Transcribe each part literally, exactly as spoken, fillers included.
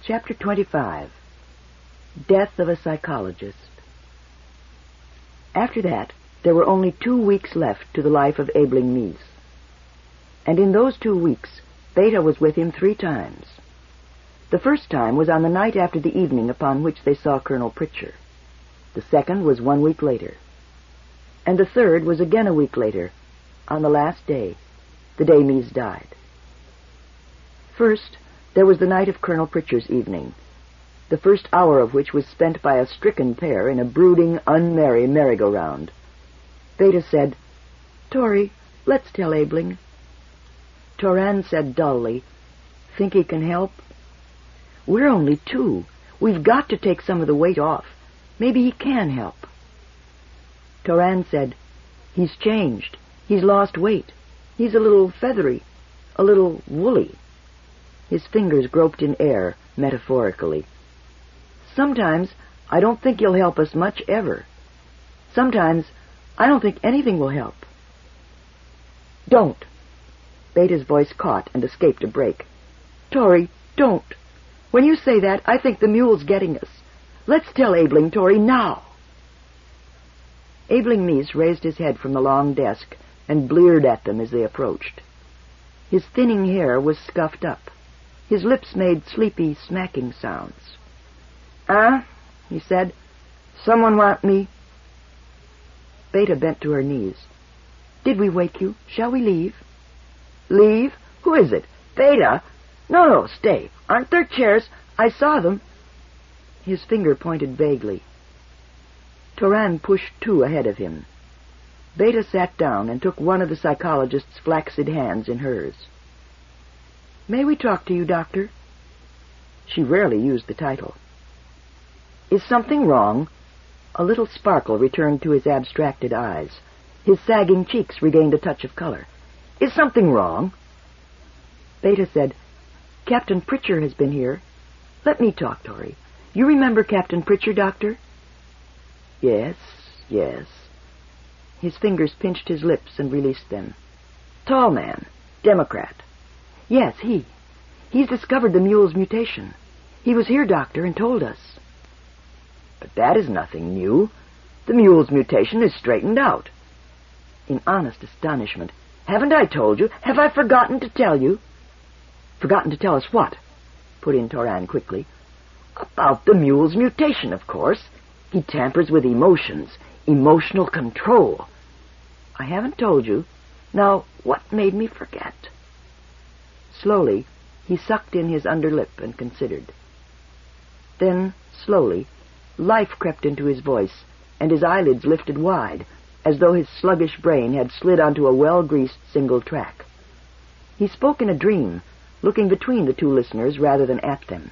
Chapter twenty-five. Death of a Psychologist. After that, there were only two weeks left to the life of Aebling Mies. And in those two weeks, Beta was with him three times. The first time was on the night after the evening upon which they saw Colonel Pritchard. The second was one week later. And the third was again a week later, on the last day, the day Mies died. First, there was the night of Colonel Pritchard's evening, the first hour of which was spent by a stricken pair in a brooding, unmerry merry-go-round. Beta said, "Tori, let's tell Aebling." Toran said dully, "Think he can help?" "We're only two. We've got to take some of the weight off. Maybe he can help." Toran said, "He's changed. He's lost weight. He's a little feathery, a little woolly." His fingers groped in air, metaphorically. "Sometimes I don't think he'll help us much ever. Sometimes I don't think anything will help." "Don't." Beta's voice caught and escaped a break. "Tori, don't. When you say that, I think the mule's getting us. Let's tell Aebling, Tori, now." Aebling Mies raised his head from the long desk and bleared at them as they approached. His thinning hair was scuffed up. His lips made sleepy, smacking sounds. "Ah," he said, "someone want me?" Beta bent to her knees. "Did we wake you? Shall we leave?" "Leave? Who is it? Beta? No, no, stay. Aren't there chairs? I saw them." His finger pointed vaguely. Toran pushed two ahead of him. Beta sat down and took one of the psychologist's flaccid hands in hers. "May we talk to you, Doctor?" She rarely used the title. "Is something wrong?" A little sparkle returned to his abstracted eyes. His sagging cheeks regained a touch of color. "Is something wrong?" Beta said, "Captain Pritchard has been here. Let me talk, Tori. You remember Captain Pritchard, Doctor?" "Yes, yes." His fingers pinched his lips and released them. "Tall man. Democrat." "Yes, he. He's discovered the mule's mutation. He was here, Doctor, and told us." "But that is nothing new. The mule's mutation is straightened out." In honest astonishment, "Haven't I told you? Have I forgotten to tell you?" "Forgotten to tell us what?" put in Toran quickly. "About the mule's mutation, of course. He tampers with emotions. Emotional control." "I haven't told you. Now, what made me forget?" Slowly, he sucked in his underlip and considered. Then, slowly, life crept into his voice, and his eyelids lifted wide, as though his sluggish brain had slid onto a well-greased single track. He spoke in a dream, looking between the two listeners rather than at them.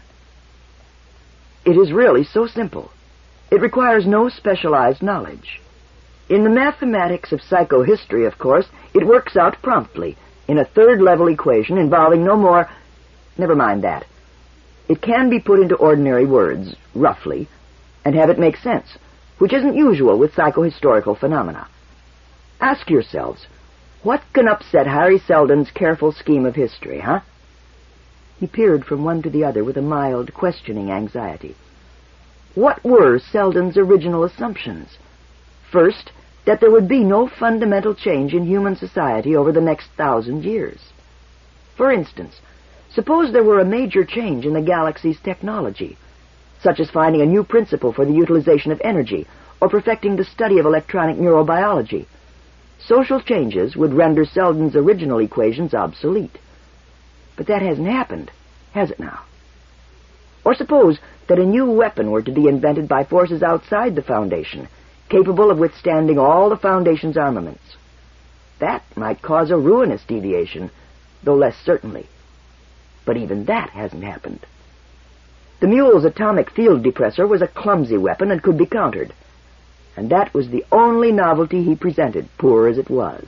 "It is really so simple. It requires no specialized knowledge. In the mathematics of psychohistory, of course, it works out promptly, in a third-level equation involving no more... Never mind that. It can be put into ordinary words, roughly, and have it make sense, which isn't usual with psychohistorical phenomena. Ask yourselves, what can upset Harry Seldon's careful scheme of history, huh?" He peered from one to the other with a mild, questioning anxiety. "What were Seldon's original assumptions? First, that there would be no fundamental change in human society over the next thousand years. For instance, suppose there were a major change in the galaxy's technology, such as finding a new principle for the utilization of energy, or perfecting the study of electronic neurobiology. Social changes would render Seldon's original equations obsolete. But that hasn't happened, has it now? Or suppose that a new weapon were to be invented by forces outside the Foundation, capable of withstanding all the Foundation's armaments. That might cause a ruinous deviation, though less certainly. But even that hasn't happened. The mule's atomic field depressor was a clumsy weapon and could be countered. And that was the only novelty he presented, poor as it was.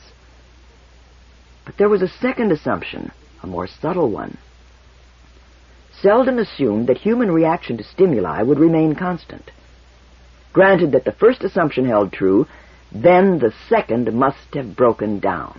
But there was a second assumption, a more subtle one. Seldon assumed that human reaction to stimuli would remain constant. Granted that the first assumption held true, then the second must have broken down.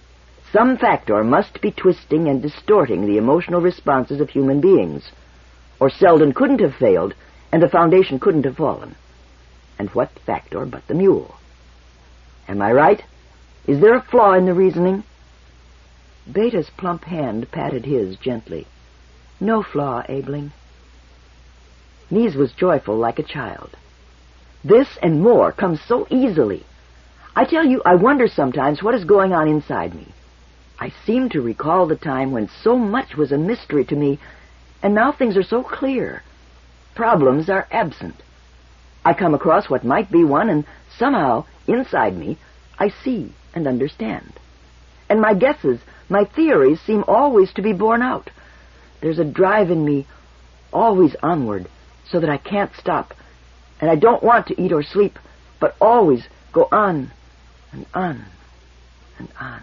Some factor must be twisting and distorting the emotional responses of human beings, or Selden couldn't have failed, and the Foundation couldn't have fallen. And what factor but the mule? Am I right? Is there a flaw in the reasoning? Beta's plump hand patted his gently. No flaw, Abeling. Mies was joyful like a child. This and more comes so easily. I tell you, I wonder sometimes what is going on inside me. I seem to recall the time when so much was a mystery to me, and now things are so clear. Problems are absent. I come across what might be one, and somehow, inside me, I see and understand. And my guesses, my theories seem always to be borne out. There's a drive in me, always onward, so that I can't stop, and I don't want to eat or sleep, but always go on and on and on.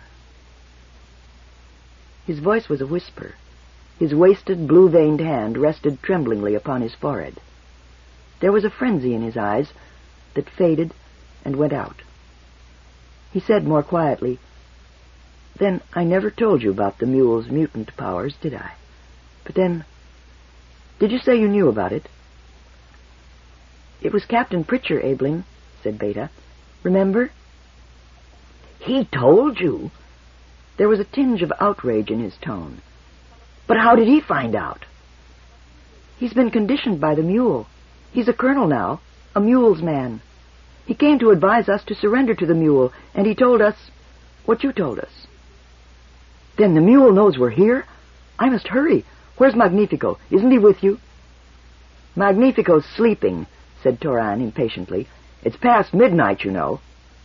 His voice was a whisper. His wasted, blue-veined hand rested tremblingly upon his forehead. There was a frenzy in his eyes that faded and went out. He said more quietly, "Then I never told you about the mule's mutant powers, did I? But then, did you say you knew about it?" "It was Captain Pritchard, Abeling," said Beta. "Remember?" "He told you?" There was a tinge of outrage in his tone. "But how did he find out?" "He's been conditioned by the mule. He's a colonel now, a mule's man. He came to advise us to surrender to the mule, and he told us what you told us." "Then the mule knows we're here? I must hurry. Where's Magnifico? Isn't he with you?" "Magnifico's sleeping," said Toran impatiently. "It's past midnight, you know."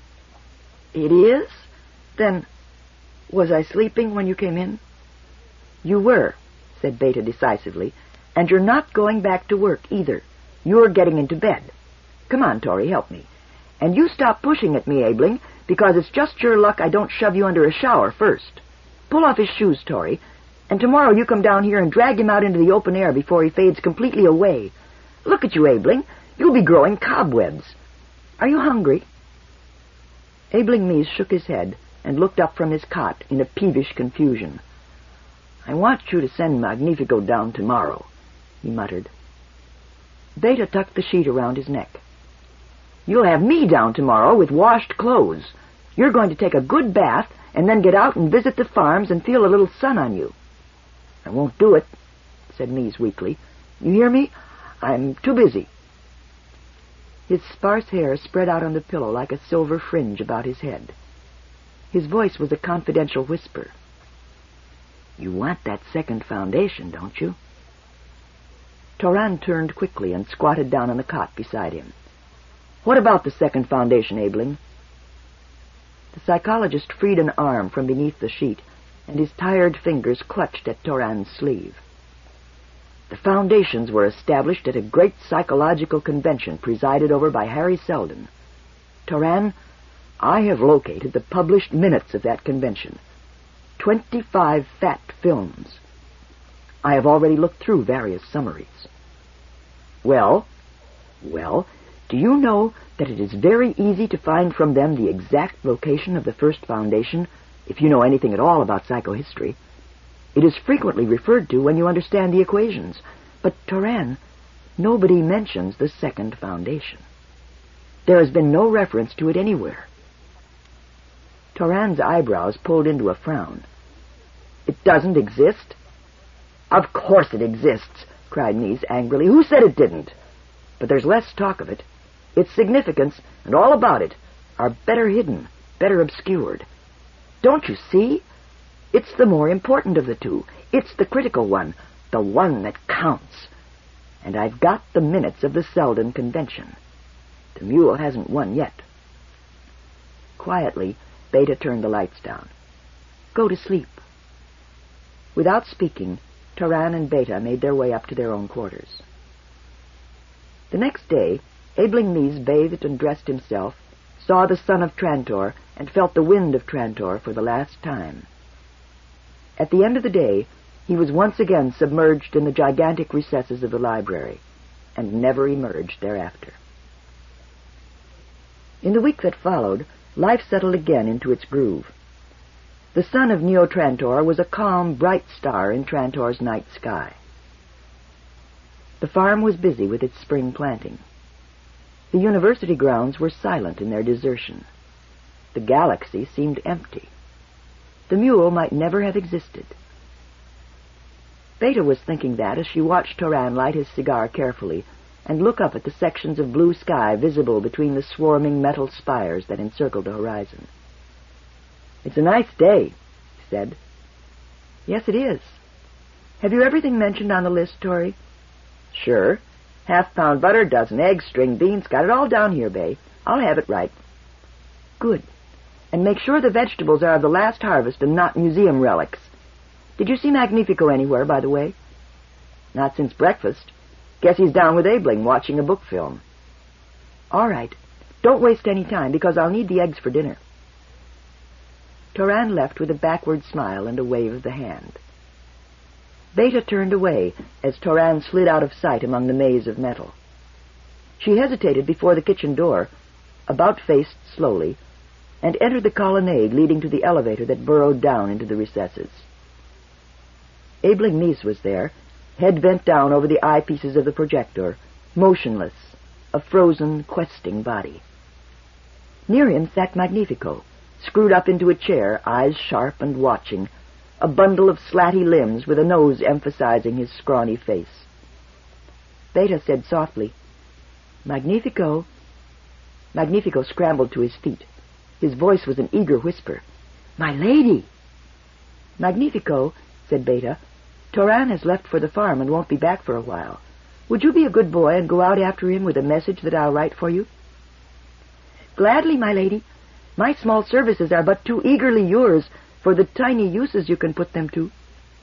"It is? Then, was I sleeping when you came in?" "You were," said Beta decisively, "and you're not going back to work either. You're getting into bed. Come on, Tori, help me. And you stop pushing at me, Abeling, because it's just your luck I don't shove you under a shower first. Pull off his shoes, Tori, and tomorrow you come down here and drag him out into the open air before he fades completely away. Look at you, Abeling. You'll be growing cobwebs. Are you hungry?" Abeling Mies shook his head and looked up from his cot in a peevish confusion. "I want you to send Magnifico down tomorrow," he muttered. Beta tucked the sheet around his neck. "You'll have me down tomorrow with washed clothes. You're going to take a good bath and then get out and visit the farms and feel a little sun on you." "I won't do it," said Mies weakly. "You hear me? I'm too busy." His sparse hair spread out on the pillow like a silver fringe about his head. His voice was a confidential whisper. "You want that second foundation, don't you?" Toran turned quickly and squatted down on the cot beside him. "What about the second foundation, Abeling?" The psychologist freed an arm from beneath the sheet, and his tired fingers clutched at Toran's sleeve. "The foundations were established at a great psychological convention presided over by Harry Selden. Toran, I have located the published minutes of that convention. Twenty-five fat films. I have already looked through various summaries." Well, well, do you know that it is very easy to find from them the exact location of the first foundation, if you know anything at all about psychohistory? It is frequently referred to when you understand the equations. But, Toran, nobody mentions the second foundation. There has been no reference to it anywhere. Toran's eyebrows pulled into a frown. "It doesn't exist?" "Of course it exists," cried Mies angrily. "Who said it didn't? But there's less talk of it. Its significance, and all about it, are better hidden, better obscured. Don't you see? It's the more important of the two. It's the critical one, the one that counts. And I've got the minutes of the Selden Convention. The mule hasn't won yet." Quietly, Beta turned the lights down. "Go to sleep." Without speaking, Toran and Beta made their way up to their own quarters. The next day, Abeling Mies bathed and dressed himself, saw the sun of Trantor, and felt the wind of Trantor for the last time. At the end of the day, he was once again submerged in the gigantic recesses of the library, and never emerged thereafter. In the week that followed, life settled again into its groove. The sun of Neo-Trantor was a calm, bright star in Trantor's night sky. The farm was busy with its spring planting. The university grounds were silent in their desertion. The galaxy seemed empty. The mule might never have existed. Beta was thinking that as she watched Toran light his cigar carefully and look up at the sections of blue sky visible between the swarming metal spires that encircled the horizon. "It's a nice day," he said. "Yes, it is. Have you everything mentioned on the list, Tori?" "Sure. Half pound butter, dozen eggs, string beans. Got it all down here, Bay. I'll have it right." "Good. And make sure the vegetables are of the last harvest and not museum relics. Did you see Magnifico anywhere, by the way?" "Not since breakfast. Guess he's down with Abeling watching a book film." "All right. Don't waste any time, because I'll need the eggs for dinner." Toran left with a backward smile and a wave of the hand. Beta turned away as Toran slid out of sight among the maze of metal. She hesitated before the kitchen door, about-faced slowly, and entered the colonnade leading to the elevator that burrowed down into the recesses. Abeling Meese was there, head bent down over the eyepieces of the projector, motionless, a frozen, questing body. Near him sat Magnifico, screwed up into a chair, eyes sharp and watching, a bundle of slatty limbs with a nose emphasizing his scrawny face. Beta said softly, "Magnifico." Magnifico scrambled to his feet. His voice was an eager whisper. "My lady!" "Magnifico," said Beta, "Toran has left for the farm and won't be back for a while. Would you be a good boy and go out after him with a message that I'll write for you?" "Gladly, my lady. My small services are but too eagerly yours for the tiny uses you can put them to."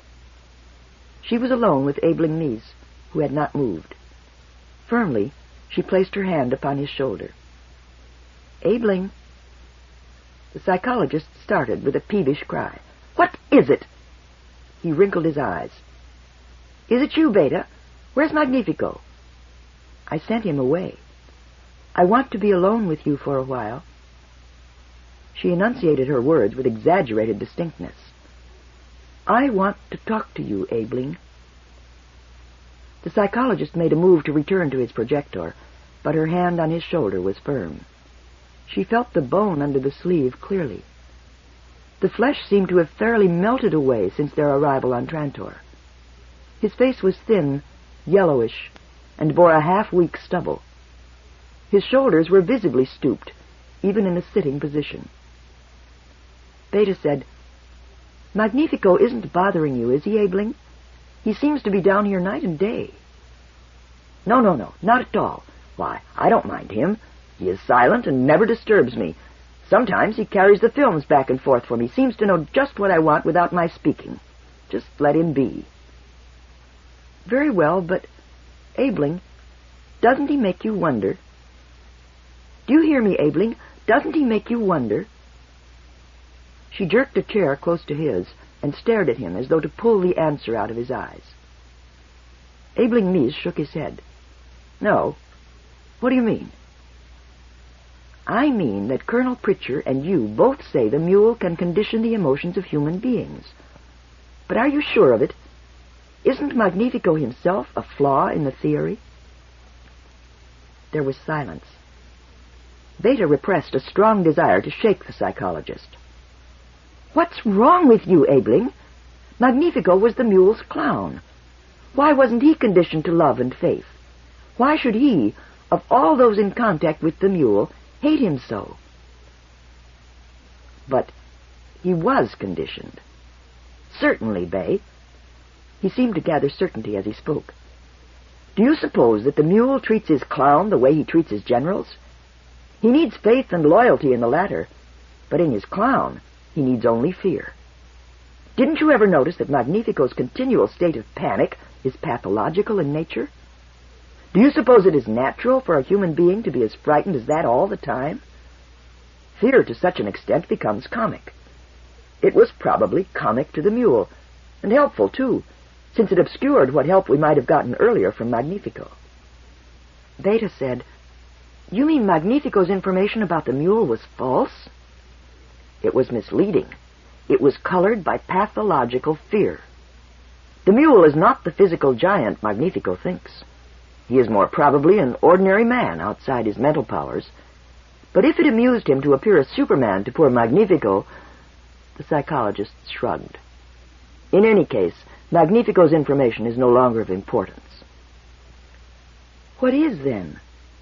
She was alone with Abeling Meese, who had not moved. Firmly, she placed her hand upon his shoulder. "Abeling." The psychologist started with a peevish cry. "What is it?" He wrinkled his eyes. "Is it you, Beta? Where's Magnifico?" "I sent him away. I want to be alone with you for a while." She enunciated her words with exaggerated distinctness. "I want to talk to you, Abeling." The psychologist made a move to return to his projector, but her hand on his shoulder was firm. She felt the bone under the sleeve clearly. The flesh seemed to have fairly melted away since their arrival on Trantor. His face was thin, yellowish, and bore a half-weak stubble. His shoulders were visibly stooped, even in a sitting position. Beta said, "Magnifico isn't bothering you, is he, Abeling? He seems to be down here night and day." "No, no, no, not at all. Why, I don't mind him. He is silent and never disturbs me. Sometimes he carries the films back and forth for me, seems to know just what I want without my speaking. Just let him be." "Very well, but, Abeling, doesn't he make you wonder? Do you hear me, Abeling? Doesn't he make you wonder?" She jerked a chair close to his and stared at him as though to pull the answer out of his eyes. Abeling Meese shook his head. "No. What do you mean?" "I mean that Colonel Pritchard and you both say the mule can condition the emotions of human beings. But are you sure of it? Isn't Magnifico himself a flaw in the theory?" There was silence. Beta repressed a strong desire to shake the psychologist. "What's wrong with you, Abeling? Magnifico was the mule's clown. Why wasn't he conditioned to love and faith? Why should he, of all those in contact with the mule, hate him so?" "But he was conditioned." "Certainly, Bay." He seemed to gather certainty as he spoke. "Do you suppose that the mule treats his clown the way he treats his generals? He needs faith and loyalty in the latter, but in his clown he needs only fear. Didn't you ever notice that Magnifico's continual state of panic is pathological in nature? Do you suppose it is natural for a human being to be as frightened as that all the time? Fear to such an extent becomes comic. It was probably comic to the mule, and helpful, too, since it obscured what help we might have gotten earlier from Magnifico." Beta said, "You mean Magnifico's information about the mule was false?" "It was misleading. It was colored by pathological fear. The mule is not the physical giant Magnifico thinks. He is more probably an ordinary man outside his mental powers. But if it amused him to appear a Superman to poor Magnifico, the psychologist shrugged. In any case, Magnifico's information is no longer of importance. What is, then?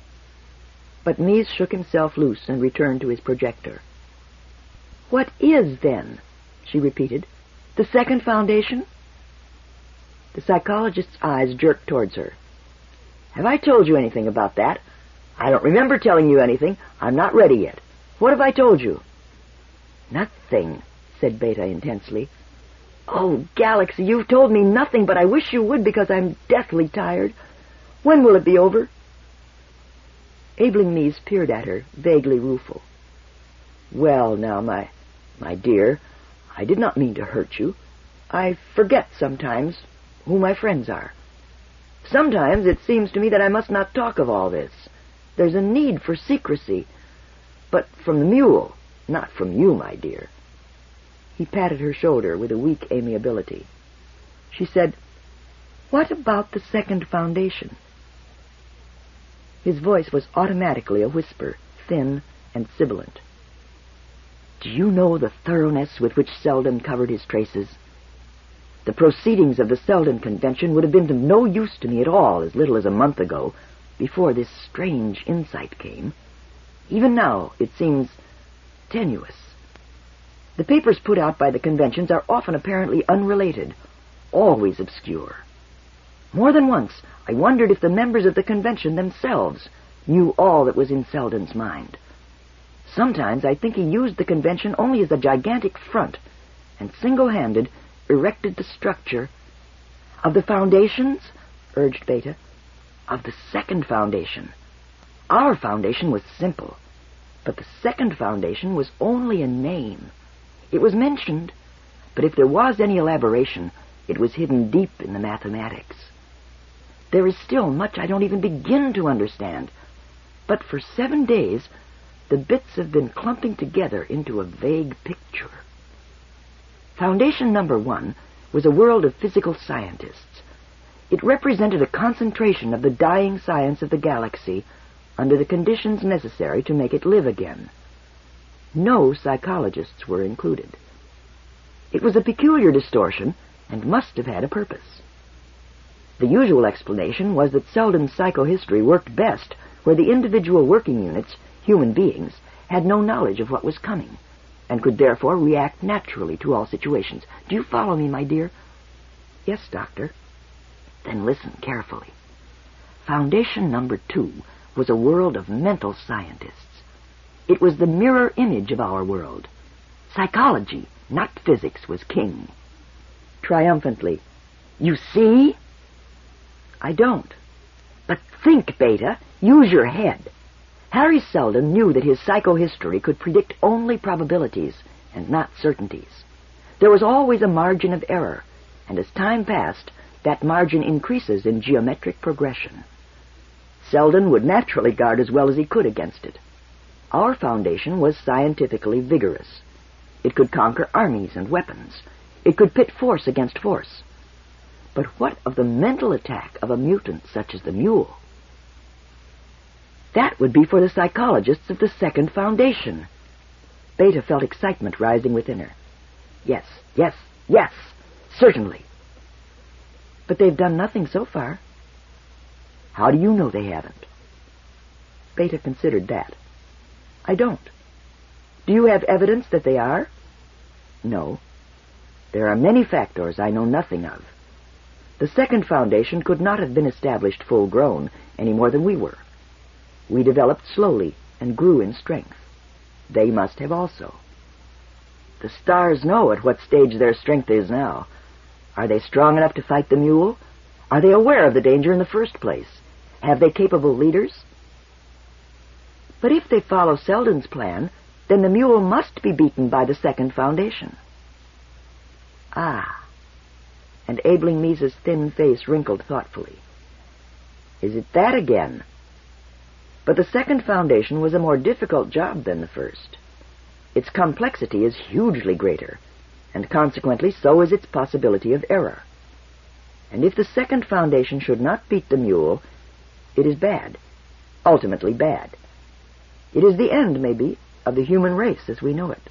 But Mies shook himself loose and returned to his projector. What is, then? She repeated. The second foundation? The psychologist's eyes jerked towards her. Have I told you anything about that? I don't remember telling you anything. I'm not ready yet. What have I told you? Nothing, said Beta intensely. Oh, Galaxy, you've told me nothing, but I wish you would because I'm deathly tired. When will it be over? Aebling Mies peered at her, vaguely rueful. Well, now, my, my dear, I did not mean to hurt you. I forget sometimes who my friends are. Sometimes it seems to me that I must not talk of all this. There's a need for secrecy, but from the mule, not from you, my dear. He patted her shoulder with a weak amiability. She said, What about the second foundation? His voice was automatically a whisper, thin and sibilant. Do you know the thoroughness with which Selden covered his traces? The proceedings of the Selden Convention would have been of no use to me at all as little as a month ago, before this strange insight came. Even now, it seems tenuous. The papers put out by the conventions are often apparently unrelated, always obscure. More than once, I wondered if the members of the convention themselves knew all that was in Selden's mind. Sometimes I think he used the convention only as a gigantic front, and single-handed erected the structure of the foundations, urged Beta, of the second foundation. Our foundation was simple, but the second foundation was only a name. It was mentioned, but if there was any elaboration, it was hidden deep in the mathematics. There is still much I don't even begin to understand, but for seven days the bits have been clumping together into a vague picture. Foundation number one was a world of physical scientists. It represented a concentration of the dying science of the galaxy under the conditions necessary to make it live again. No psychologists were included. It was a peculiar distortion and must have had a purpose. The usual explanation was that Selden's psychohistory worked best where the individual working units, human beings, had no knowledge of what was coming, and could therefore react naturally to all situations. Do you follow me, my dear? Yes, Doctor. Then listen carefully. Foundation number two was a world of mental scientists. It was the mirror image of our world. Psychology, not physics, was king. Triumphantly, You see? I don't. But think, Beta. Use your head. Harry Selden knew that his psychohistory could predict only probabilities and not certainties. There was always a margin of error, and as time passed, that margin increases in geometric progression. Selden would naturally guard as well as he could against it. Our foundation was scientifically vigorous. It could conquer armies and weapons. It could pit force against force. But what of the mental attack of a mutant such as the mule? That would be for the psychologists of the second foundation. Beta felt excitement rising within her. Yes, yes, yes, certainly. But they've done nothing so far. How do you know they haven't? Beta considered that. I don't. Do you have evidence that they are? No. There are many factors I know nothing of. The second foundation could not have been established full-grown any more than we were. We developed slowly and grew in strength. They must have also. The stars know at what stage their strength is now. Are they strong enough to fight the mule? Are they aware of the danger in the first place? Have they capable leaders? But if they follow Selden's plan, then the mule must be beaten by the second foundation. Ah. And Aebling Mies's thin face wrinkled thoughtfully. Is it that again? But the second foundation was a more difficult job than the first. Its complexity is hugely greater, and consequently so is its possibility of error. And if the second foundation should not beat the mule, It is bad. Ultimately bad. It is the end, maybe, of the human race as we know it.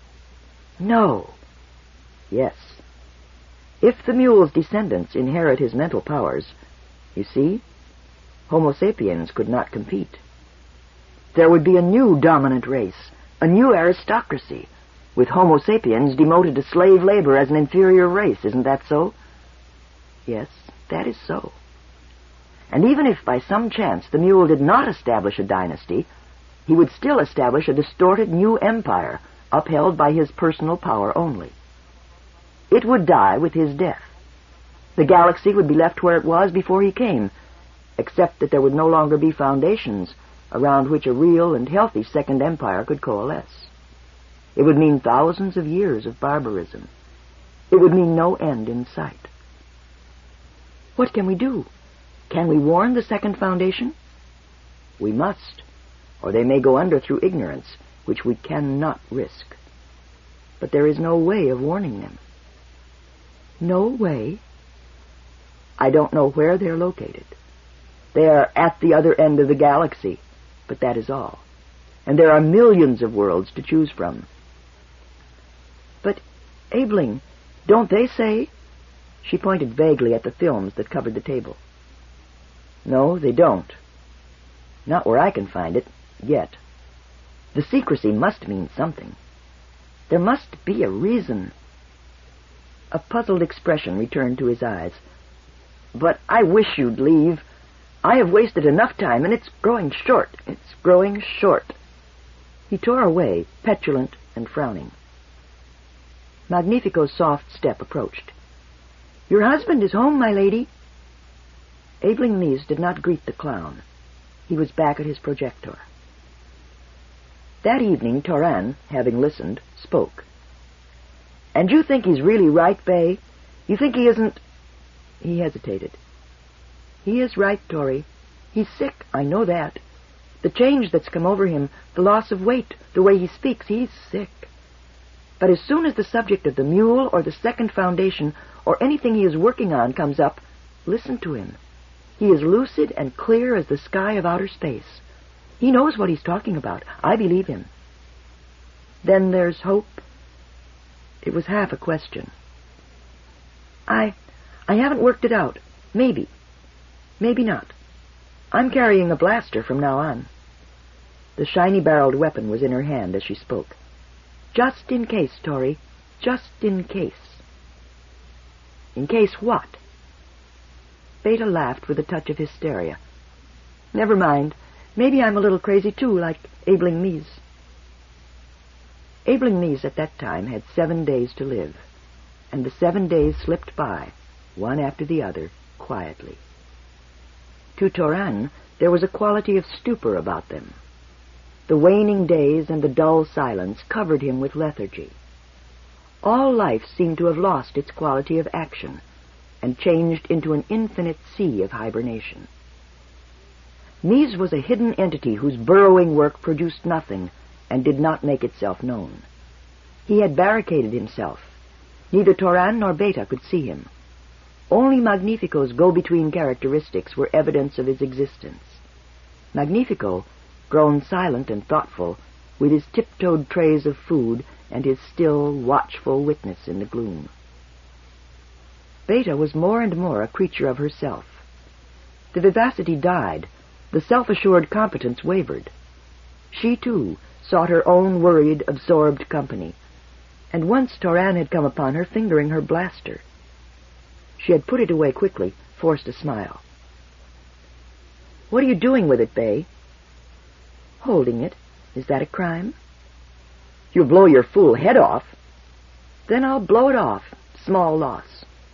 No. Yes. If the mule's descendants inherit his mental powers, you see, Homo sapiens could not compete. There would be a new dominant race, a new aristocracy, with Homo sapiens demoted to slave labor as an inferior race. Isn't that so? Yes, that is so. And even if by some chance the mule did not establish a dynasty, he would still establish a distorted new empire, upheld by his personal power only. It would die with his death. The galaxy would be left where it was before he came, except that there would no longer be foundations around which a real and healthy second empire could coalesce. It would mean thousands of years of barbarism. It would mean no end in sight. What can we do? Can we warn the second foundation? We must, or they may go under through ignorance, which we cannot risk. But there is no way of warning them. No way? I don't know where they're located. They are at the other end of the galaxy, but that is all. And there are millions of worlds to choose from. But, Abeling, don't they say... She pointed vaguely at the films that covered the table. No, they don't. Not where I can find it, yet. The secrecy must mean something. There must be a reason. A puzzled expression returned to his eyes. But I wish you'd leave. I have wasted enough time, and it's growing short. It's growing short. He tore away, petulant and frowning. Magnifico's soft step approached. Your husband is home, my lady. Abeling Mies did not greet the clown. He was back at his projector. That evening, Toran, having listened, spoke. And you think he's really right, Bay? You think he isn't... He hesitated. He is right, Tori. He's sick, I know that. The change that's come over him, the loss of weight, the way he speaks, he's sick. But as soon as the subject of the mule or the second foundation or anything he is working on comes up, listen to him. He is lucid and clear as the sky of outer space. He knows what he's talking about. I believe him. Then there's hope. It was half a question. I... I haven't worked it out. Maybe. Maybe not. I'm carrying a blaster from now on. The shiny-barreled weapon was in her hand as she spoke. Just in case, Tori. Just in case. In case what? Beta laughed with a touch of hysteria. Never mind. Maybe I'm a little crazy, too, like Abeling Mies. Abeling Mies at that time had seven days to live, and the seven days slipped by, one after the other, quietly. To Toran, there was a quality of stupor about them. The waning days and the dull silence covered him with lethargy. All life seemed to have lost its quality of action and changed into an infinite sea of hibernation. Mies was a hidden entity whose burrowing work produced nothing and did not make itself known. He had barricaded himself. Neither Toran nor Beta could see him. Only Magnifico's go-between characteristics were evidence of his existence. Magnifico, grown silent and thoughtful, with his tiptoed trays of food and his still, watchful witness in the gloom. Beta was more and more a creature of herself. The vivacity died, the self-assured competence wavered. She, too, sought her own worried, absorbed company, and once Toran had come upon her fingering her blaster. She had put it away quickly, forced a smile. What are you doing with it, Bay? Holding it. Is that a crime? You'll blow your fool head off. Then I'll blow it off. Small loss.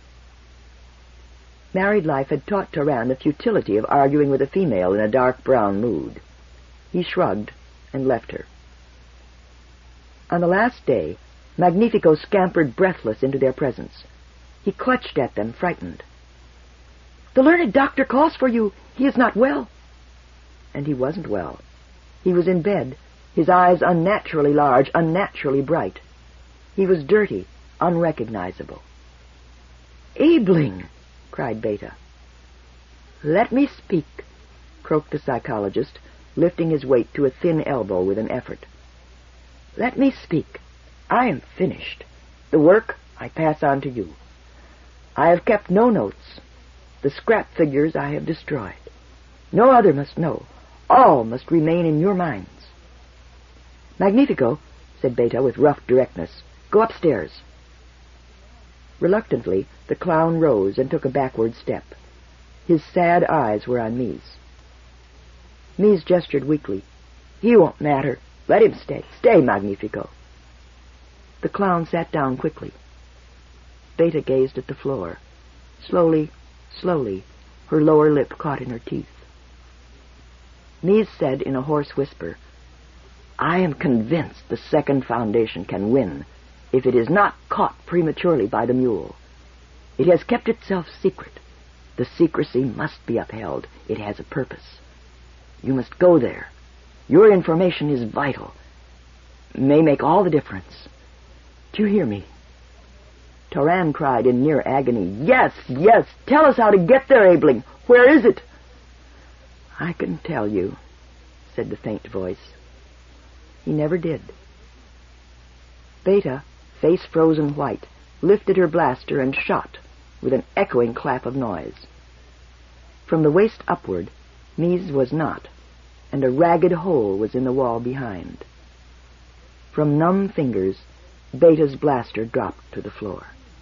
Married life had taught Toran the futility of arguing with a female in a dark brown mood. He shrugged and left her. On the last day, Magnifico scampered breathless into their presence. He clutched at them, frightened. The learned doctor calls for you. He is not well. And he wasn't well. He was in bed, his eyes unnaturally large, unnaturally bright. He was dirty, unrecognizable. Abeling! Cried Beta. Let me speak. croaked the psychologist, lifting his weight to a thin elbow with an effort. "Let me speak. I am finished. The work I pass on to you. I have kept no notes. The scrap figures I have destroyed. No other must know. All must remain in your minds." "Magnifico," said Beta with rough directness. "Go upstairs." Reluctantly, the clown rose and took a backward step. His sad eyes were on Mies. Mies gestured weakly. "He won't matter. Let him stay. Stay, Magnifico." The clown sat down quickly. Beta gazed at the floor. Slowly, slowly, her lower lip caught in her teeth. Mies said in a hoarse whisper, "I am convinced the second foundation can win if it is not caught prematurely by the mule. It has kept itself secret. The secrecy must be upheld. It has a purpose. You must go there. Your information is vital. May make all the difference. Do you hear me?" Taran cried in near agony, "Yes, yes! Tell us how to get there, Abeling! Where is it?" "I can tell you," said the faint voice. He never did. Beta, face frozen white, lifted her blaster and shot with an echoing clap of noise. From the waist upward, Mies was not, and a ragged hole was in the wall behind. From numb fingers, Beta's blaster dropped to the floor.